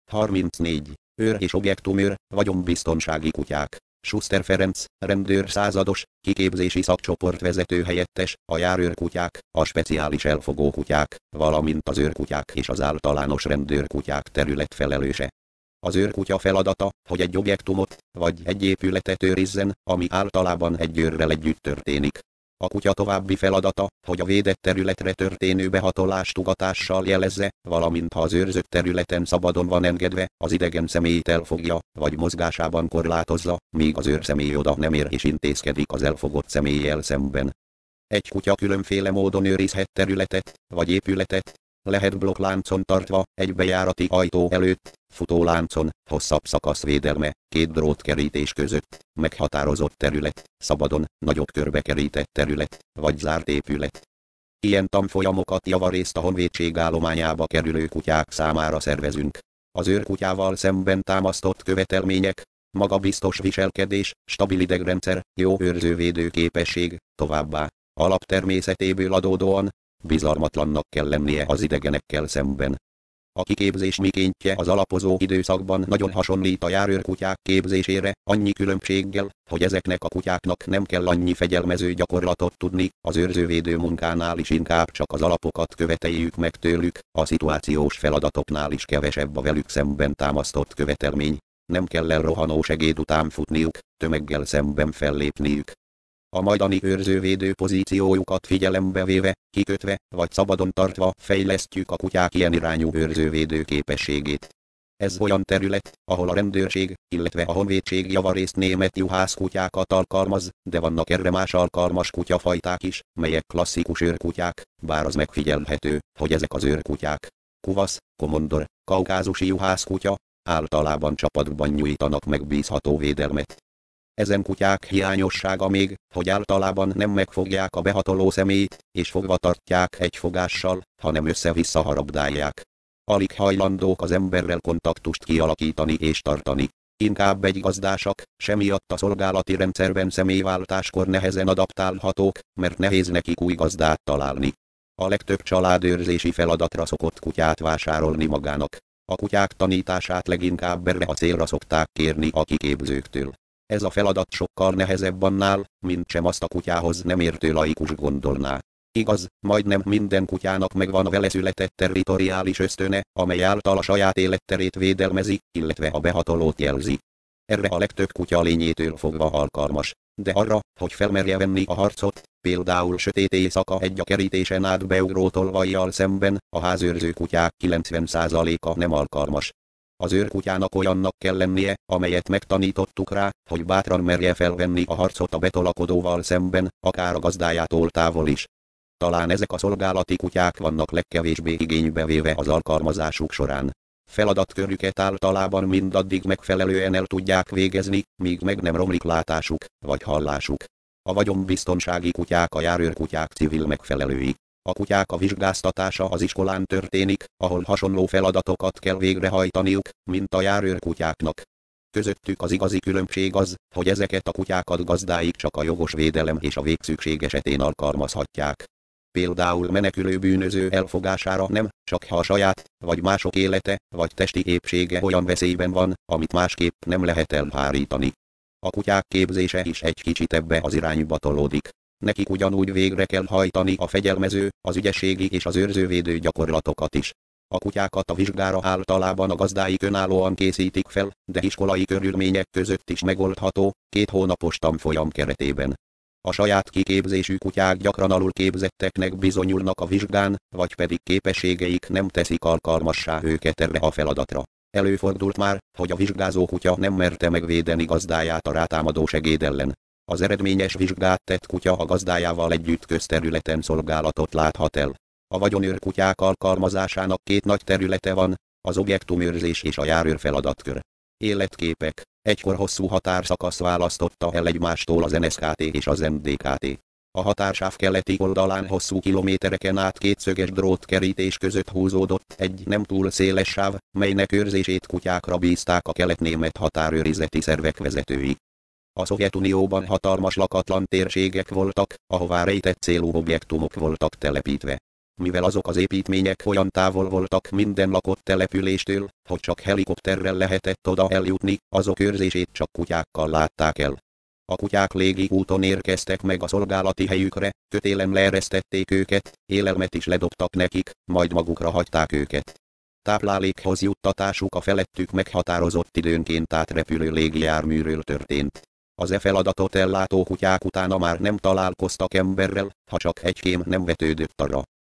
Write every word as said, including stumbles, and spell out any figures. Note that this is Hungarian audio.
harmincnégy. Őr és objektumőr, vagyonbiztonsági kutyák. Schuster Ferenc, rendőr százados, kiképzési szakcsoportvezető helyettes, a járőrkutyák, a speciális elfogókutyák, valamint az őrkutyák és az általános rendőrkutyák területfelelőse. Az őrkutya feladata, hogy egy objektumot, vagy egy épületet őrizzen, ami általában egy őrrel együtt történik. A kutya további feladata, hogy a védett területre történő behatolást ugatással jelezze, valamint ha az őrzött területen szabadon van engedve, az idegen személyt elfogja, vagy mozgásában korlátozza, míg az őrszemély oda nem ér és intézkedik az elfogott személlyel szemben. Egy kutya különféle módon őrizhet területet, vagy épületet, lehet blokkláncon tartva, egy bejárati ajtó előtt, futóláncon, hosszabb szakasz védelme, két drótkerítés között, meghatározott terület, szabadon, nagyobb körbe kerített terület, vagy zárt épület. Ilyen tanfolyamokat javarészt a honvédség állományába kerülő kutyák számára szervezünk. Az őrkutyával szemben támasztott követelmények, magabiztos viselkedés, stabil idegrendszer, jó őrzővédő képesség, továbbá, alaptermészetéből adódóan, bizalmatlannak kell lennie az idegenekkel szemben. A kiképzés mikéntje az alapozó időszakban nagyon hasonlít a járőrkutyák képzésére, annyi különbséggel, hogy ezeknek a kutyáknak nem kell annyi fegyelmező gyakorlatot tudni, az őrzővédő munkánál is inkább csak az alapokat követeljük meg tőlük, a szituációs feladatoknál is kevesebb a velük szemben támasztott követelmény, nem kell elrohanó segéd után futniuk, tömeggel szemben fellépniük. A majdani őrzővédő pozíciójukat figyelembe véve, kikötve, vagy szabadon tartva fejlesztjük a kutyák ilyen irányú őrzővédő képességét. Ez olyan terület, ahol a rendőrség, illetve a honvédség javarészt német juhászkutyákat alkalmaz, de vannak erre más alkalmas kutyafajták is, melyek klasszikus őrkutyák, bár az megfigyelhető, hogy ezek az őrkutyák, kuvasz, komondor, kaukázusi juhászkutya, általában csapatban nyújtanak megbízható védelmet. Ezen kutyák hiányossága még, hogy általában nem megfogják a behatoló személyt, és fogva tartják egy fogással, hanem össze-vissza harabdálják. Alig hajlandók az emberrel kontaktust kialakítani és tartani. Inkább egy gazdásak, semmiatt a szolgálati rendszerben személyváltáskor nehezen adaptálhatók, mert nehéz nekik új gazdát találni. A legtöbb család őrzési feladatra szokott kutyát vásárolni magának. A kutyák tanítását leginkább erre a célra szokták kérni a kiképzőktől. Ez a feladat sokkal nehezebb annál, mint sem azt a kutyához nem értő laikus gondolná. Igaz, majdnem minden kutyának megvan a vele született territoriális ösztöne, amely által a saját életterét védelmezi, illetve a behatolót jelzi. Erre a legtöbb kutya lényétől fogva alkalmas, de arra, hogy felmerje venni a harcot, például sötét éjszaka egy a kerítésen át beugró tolvajjal szemben, a házőrző kutyák kilencven százaléka nem alkalmas. Az őrkutyának olyannak kell lennie, amelyet megtanítottuk rá, hogy bátran merje felvenni a harcot a betolakodóval szemben, akár a gazdájától távol is. Talán ezek a szolgálati kutyák vannak legkevésbé igénybe véve az alkalmazásuk során. Feladatkörüket általában mindaddig megfelelően el tudják végezni, míg meg nem romlik látásuk, vagy hallásuk. A vagyonbiztonsági kutyák a járőrkutyák civil megfelelői. A kutyák a vizsgáztatása az iskolán történik, ahol hasonló feladatokat kell végrehajtaniuk, mint a járőrkutyáknak. Közöttük az igazi különbség az, hogy ezeket a kutyákat gazdáik csak a jogos védelem és a végszükség esetén alkalmazhatják. Például menekülő bűnöző elfogására nem, csak ha a saját, vagy mások élete, vagy testi épsége olyan veszélyben van, amit másképp nem lehet elhárítani. A kutyák képzése is egy kicsit ebbe az irányba tolódik. Nekik ugyanúgy végre kell hajtani a fegyelmező, az ügyességi és az őrzővédő gyakorlatokat is. A kutyákat a vizsgára általában a gazdáik önállóan készítik fel, de iskolai körülmények között is megoldható, két hónapos tanfolyam keretében. A saját kiképzésű kutyák gyakran alul képzetteknek bizonyulnak a vizsgán, vagy pedig képességeik nem teszik alkalmassá őket erre a feladatra. Előfordult már, hogy a vizsgázó kutya nem merte megvédeni gazdáját a rátámadó segéd ellen. Az eredményes vizsgát tett kutya a gazdájával együtt közterületen szolgálatot láthat el. A vagyonőr kutyák alkalmazásának két nagy területe van, az objektumőrzés és a járőr feladatkör. Életképek. Egykor hosszú határszakasz választotta el egymástól az en es ká té és az en dé ká té. A határsáv keleti oldalán hosszú kilométereken át két szöges drótkerítés között húzódott egy nem túl széles sáv, melynek őrzését kutyákra bízták a kelet-német határőrizeti szervek vezetői. A Szovjetunióban hatalmas lakatlan térségek voltak, ahová rejtett célú objektumok voltak telepítve. mivel azok az építmények olyan távol voltak minden lakott településtől, hogy csak helikopterrel lehetett oda eljutni, azok őrzését csak kutyákkal látták el. A kutyák légi úton érkeztek meg a szolgálati helyükre, kötélen leeresztették őket, élelmet is ledobtak nekik, majd magukra hagyták őket. Táplálékhoz juttatásuk a felettük meghatározott időnként átrepülő légijárműről történt. Az e feladatot ellátó kutyák utána már nem találkoztak emberrel, ha csak egy kém nem vetődött arra.